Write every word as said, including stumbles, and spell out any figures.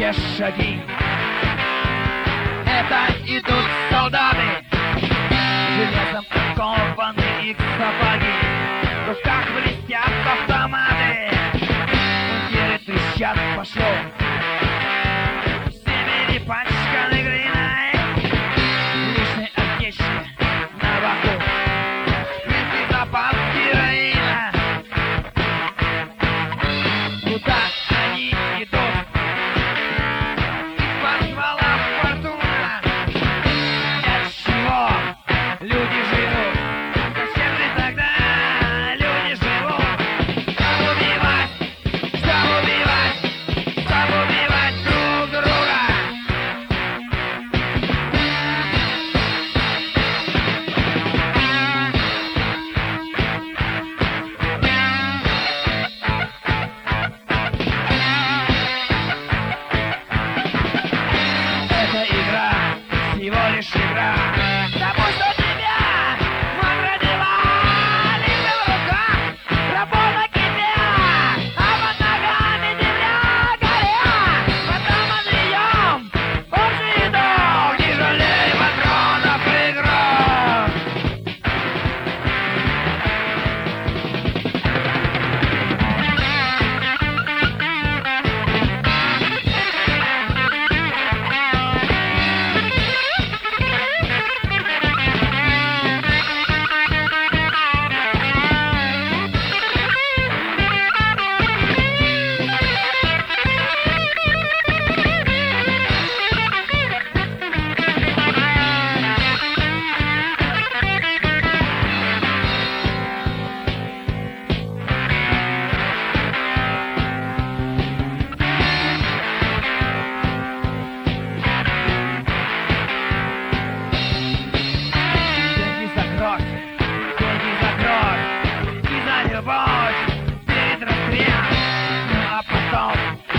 те шаги. Это идут солдаты, железом окованы их сапоги, в руках блестят автоматы, мундиры трещат по шву, всеми пачканы глиной, лишней аптечки на боку, скрытый запас героина. Куда они идут? Из подвала фортуна. Для чего люди живут? Зачем же тогда люди живут? Чтобы убивать, чтобы убивать, чтобы убивать друг друга. Это игра, всего лишь игра. Да пусть у тебя мокрые дела, либо в руках работа кипя, а под ногами земля горя. Потом отжием общий долг, не жалей патронов игрок. Деньги за кровь, деньги за кровь и за любовь перед расстрелом. Ну а потом